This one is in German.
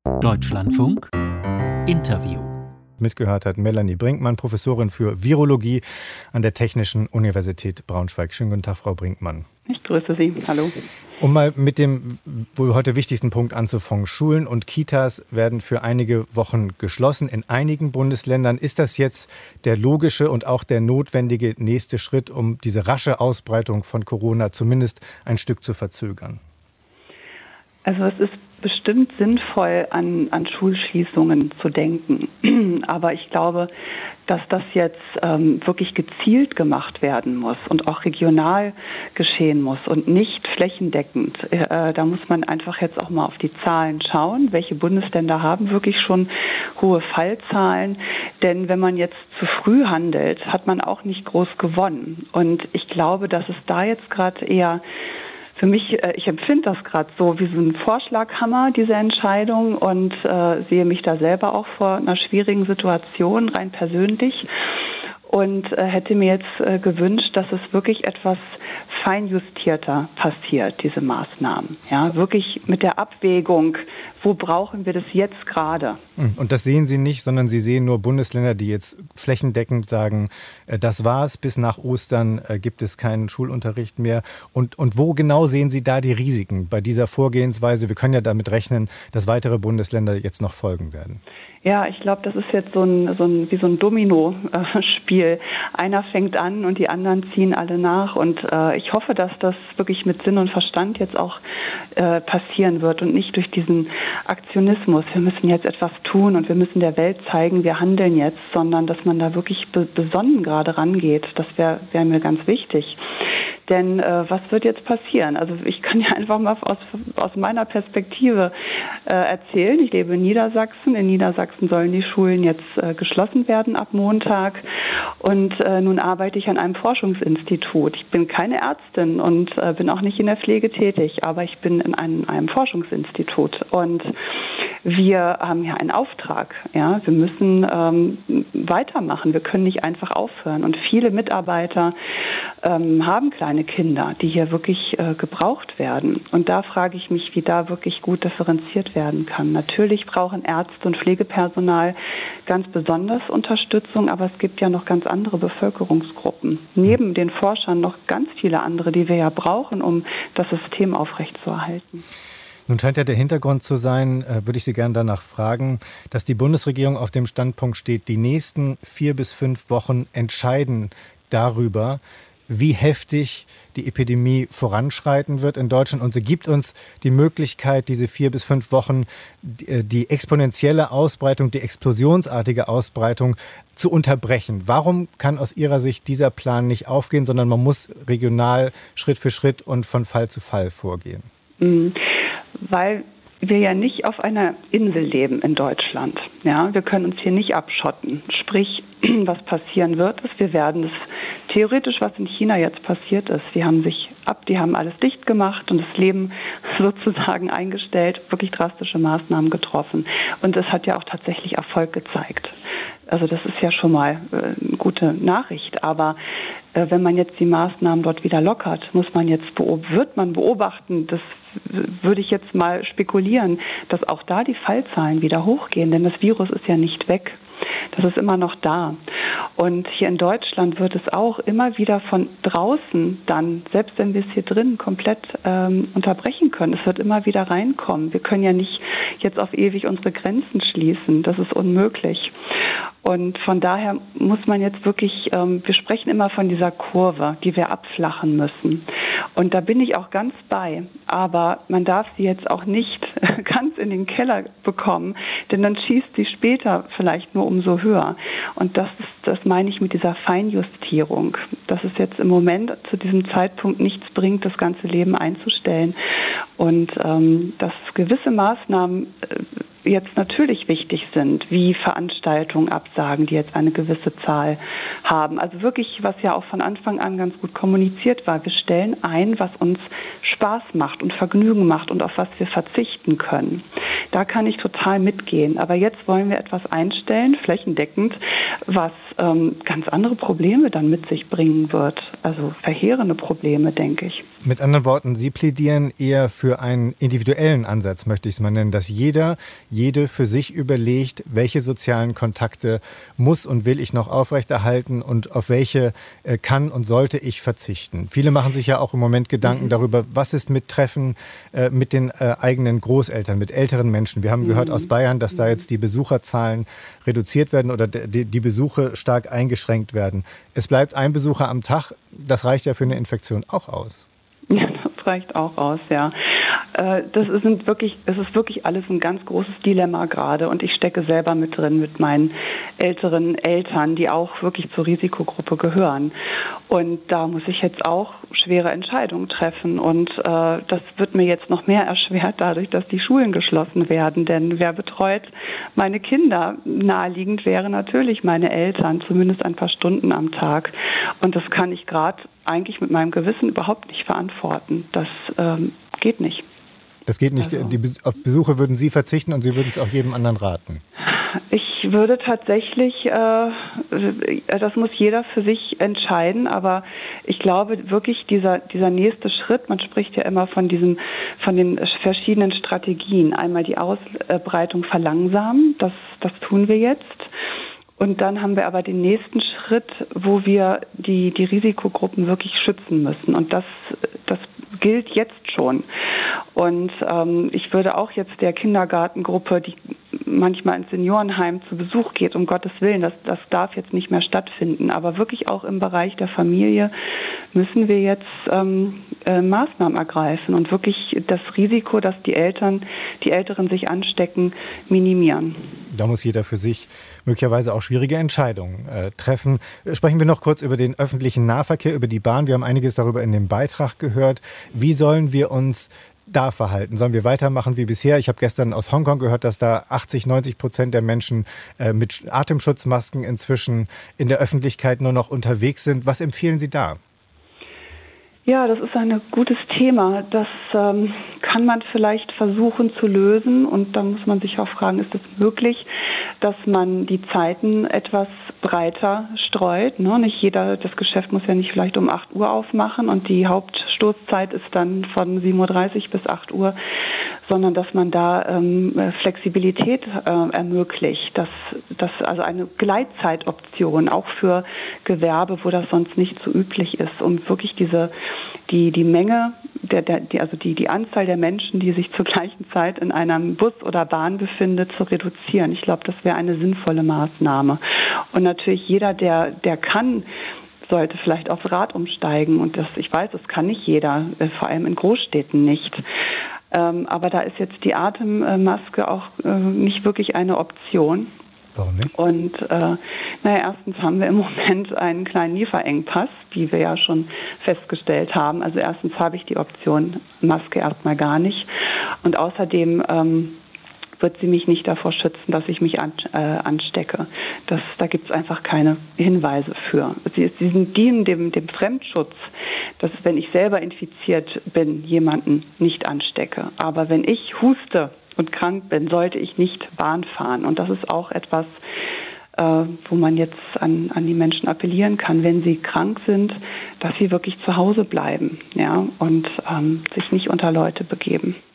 Deutschlandfunk Interview. Mitgehört hat Melanie Brinkmann, Professorin für Virologie an der Technischen Universität Braunschweig. Schönen guten Tag, Frau Brinkmann. Ich grüße Sie. Hallo. Um mal mit dem wohl heute wichtigsten Punkt anzufangen. Schulen und Kitas werden für einige Wochen geschlossen in einigen Bundesländern. Ist das jetzt der logische und auch der notwendige nächste Schritt, um diese rasche Ausbreitung von Corona zumindest ein Stück zu verzögern? Also es ist bestimmt sinnvoll, an Schulschließungen zu denken. Aber ich glaube, dass das jetzt wirklich gezielt gemacht werden muss und auch regional geschehen muss und nicht flächendeckend. Da muss man einfach jetzt auch mal auf die Zahlen schauen. Welche Bundesländer haben wirklich schon hohe Fallzahlen? Denn wenn man jetzt zu früh handelt, hat man auch nicht groß gewonnen. Und ich glaube, dass es da jetzt gerade eher für mich, ich empfinde das gerade so wie so ein Vorschlaghammer, diese Entscheidung, und sehe mich da selber auch vor einer schwierigen Situation, rein persönlich. Und hätte mir jetzt gewünscht, dass es wirklich etwas feinjustierter passiert, diese Maßnahmen. Ja, wirklich mit der Abwägung, wo brauchen wir das jetzt gerade? Und das sehen Sie nicht, sondern Sie sehen nur Bundesländer, die jetzt flächendeckend sagen, das war's, bis nach Ostern gibt es keinen Schulunterricht mehr. Und wo genau sehen Sie da die Risiken bei dieser Vorgehensweise? Wir können ja damit rechnen, dass weitere Bundesländer jetzt noch folgen werden. Ja, ich glaube, das ist jetzt wie so ein Domino-Spiel. Einer fängt an und die anderen ziehen alle nach. Und ich hoffe, dass das wirklich mit Sinn und Verstand jetzt auch passieren wird und nicht durch diesen Aktionismus. Wir müssen jetzt etwas tun und wir müssen der Welt zeigen, wir handeln jetzt, sondern dass man da wirklich besonnen gerade rangeht. Das wäre mir ganz wichtig. Denn was wird jetzt passieren? Also ich kann ja einfach mal aus meiner Perspektive erzählen. Ich lebe in Niedersachsen. In Niedersachsen sollen die Schulen jetzt geschlossen werden ab Montag. Und nun arbeite ich an einem Forschungsinstitut. Ich bin keine Ärztin und bin auch nicht in der Pflege tätig, aber ich bin in einem Forschungsinstitut. Und wir haben ja einen Auftrag. Ja? Wir müssen weitermachen. Wir können nicht einfach aufhören. Und viele Mitarbeiter haben kleine Kinder, die hier wirklich gebraucht werden. Und da frage ich mich, wie da wirklich gut differenziert werden kann. Natürlich brauchen Ärzte und Pflegepersonal ganz besonders Unterstützung, aber es gibt ja noch ganz andere Bevölkerungsgruppen. Neben den Forschern noch ganz viele andere, die wir ja brauchen, um das System aufrechtzuerhalten. Nun scheint ja der Hintergrund zu sein, würde ich Sie gerne danach fragen, dass die Bundesregierung auf dem Standpunkt steht, die nächsten 4 bis 5 Wochen entscheiden darüber, wie heftig die Epidemie voranschreiten wird in Deutschland. Und sie gibt uns die Möglichkeit, diese 4 bis 5 Wochen die exponentielle Ausbreitung, die explosionsartige Ausbreitung zu unterbrechen. Warum kann aus Ihrer Sicht dieser Plan nicht aufgehen, sondern man muss regional Schritt für Schritt und von Fall zu Fall vorgehen? Weil wir ja nicht auf einer Insel leben in Deutschland. Ja, wir können uns hier nicht abschotten. Sprich, was passieren wird, ist, wir werden es theoretisch, was in China jetzt passiert ist. Die haben alles dicht gemacht und das Leben sozusagen eingestellt, wirklich drastische Maßnahmen getroffen. Und es hat ja auch tatsächlich Erfolg gezeigt. Also das ist ja schon mal eine gute Nachricht. Aber wenn man jetzt die Maßnahmen dort wieder lockert, wird man beobachten, das würde ich jetzt mal spekulieren, dass auch da die Fallzahlen wieder hochgehen, denn das Virus ist ja nicht weg. Das ist immer noch da. Und hier in Deutschland wird es auch immer wieder von draußen dann, selbst wenn wir es hier drin komplett unterbrechen können, es wird immer wieder reinkommen. Wir können ja nicht jetzt auf ewig unsere Grenzen schließen. Das ist unmöglich. Und von daher muss man jetzt wirklich, wir sprechen immer von dieser Kurve, die wir abflachen müssen. Und da bin ich auch ganz bei. Aber man darf sie jetzt auch nicht ganz in den Keller bekommen, denn dann schießt sie später vielleicht nur umso höher. Und das meine ich mit dieser Feinjustierung, dass es jetzt im Moment zu diesem Zeitpunkt nichts bringt, das ganze Leben einzustellen. Und dass gewisse Maßnahmen jetzt natürlich wichtig sind, wie Veranstaltungen absagen, die jetzt eine gewisse Zahl haben. Also wirklich, was ja auch von Anfang an ganz gut kommuniziert war. Wir stellen ein, was uns Spaß macht und Vergnügen macht und auf was wir verzichten können. Da kann ich total mitgehen. Aber jetzt wollen wir etwas einstellen, flächendeckend, was ganz andere Probleme dann mit sich bringen wird. Also verheerende Probleme, denke ich. Mit anderen Worten, Sie plädieren eher für einen individuellen Ansatz, möchte ich es mal nennen, dass jeder jede für sich überlegt, welche sozialen Kontakte muss und will ich noch aufrechterhalten und auf welche kann und sollte ich verzichten. Viele machen sich ja auch im Moment Gedanken darüber, was ist mit Treffen mit den eigenen Großeltern, mit älteren Menschen. Wir haben gehört aus Bayern, dass da jetzt die Besucherzahlen reduziert werden oder die Besuche stark eingeschränkt werden. Es bleibt ein Besucher am Tag. Das reicht ja für eine Infektion auch aus. Ja, das reicht auch aus, ja. Es ist wirklich alles ein ganz großes Dilemma gerade und ich stecke selber mit drin mit meinen älteren Eltern, die auch wirklich zur Risikogruppe gehören. Und da muss ich jetzt auch schwere Entscheidungen treffen und das wird mir jetzt noch mehr erschwert dadurch, dass die Schulen geschlossen werden. Denn wer betreut meine Kinder? Naheliegend wäre natürlich meine Eltern, zumindest ein paar Stunden am Tag. Und das kann ich gerade eigentlich mit meinem Gewissen überhaupt nicht verantworten. Das geht nicht. Das geht nicht. Also, auf Besuche würden Sie verzichten und Sie würden es auch jedem anderen raten? Ich würde tatsächlich, das muss jeder für sich entscheiden, aber ich glaube wirklich dieser nächste Schritt, man spricht ja immer von den verschiedenen Strategien. Einmal die Ausbreitung verlangsamen, das tun wir jetzt. Und dann haben wir aber den nächsten Schritt, wo wir die Risikogruppen wirklich schützen müssen. Und das gilt jetzt schon. Und ich würde auch jetzt der Kindergartengruppe, die manchmal ins Seniorenheim zu Besuch geht, um Gottes Willen, das darf jetzt nicht mehr stattfinden. Aber wirklich auch im Bereich der Familie müssen wir jetzt Maßnahmen ergreifen und wirklich das Risiko, dass die Älteren sich anstecken, minimieren. Da muss jeder für sich möglicherweise auch schwierige Entscheidungen treffen. Sprechen wir noch kurz über den öffentlichen Nahverkehr, über die Bahn. Wir haben einiges darüber in dem Beitrag gehört. Wie sollen wir uns da verhalten? Sollen wir weitermachen wie bisher? Ich habe gestern aus Hongkong gehört, dass da 80-90% der Menschen mit Atemschutzmasken inzwischen in der Öffentlichkeit nur noch unterwegs sind. Was empfehlen Sie da? Ja, das ist ein gutes Thema. Das kann man vielleicht versuchen zu lösen. Und da muss man sich auch fragen, ist es möglich, dass man die Zeiten etwas breiter streut? Ne? Das Geschäft muss ja nicht vielleicht um 8 Uhr aufmachen und die Hauptstoßzeit ist dann von 7:30 Uhr bis 8 Uhr, sondern dass man da Flexibilität ermöglicht. Dass also eine Gleitzeitoption auch für Gewerbe, wo das sonst nicht so üblich ist, um wirklich die Menge, die Anzahl der Menschen, die sich zur gleichen Zeit in einem Bus oder Bahn befindet, zu reduzieren. Ich glaube, das wäre eine sinnvolle Maßnahme. Und natürlich jeder, der kann, sollte vielleicht aufs Rad umsteigen. Und ich weiß, das kann nicht jeder, vor allem in Großstädten nicht. Aber da ist jetzt die Atemmaske auch nicht wirklich eine Option. Warum nicht? Und erstens haben wir im Moment einen kleinen Lieferengpass, wie wir ja schon festgestellt haben. Also erstens habe ich die Option Maske erstmal gar nicht. Und außerdem wird sie mich nicht davor schützen, dass ich mich anstecke. Da gibt es einfach keine Hinweise für. Sie dienen dem Fremdschutz, dass wenn ich selber infiziert bin, jemanden nicht anstecke. Aber wenn ich huste und krank bin, sollte ich nicht Bahn fahren. Und das ist auch etwas, wo man jetzt an die Menschen appellieren kann, wenn sie krank sind, dass sie wirklich zu Hause bleiben, ja, und sich nicht unter Leute begeben.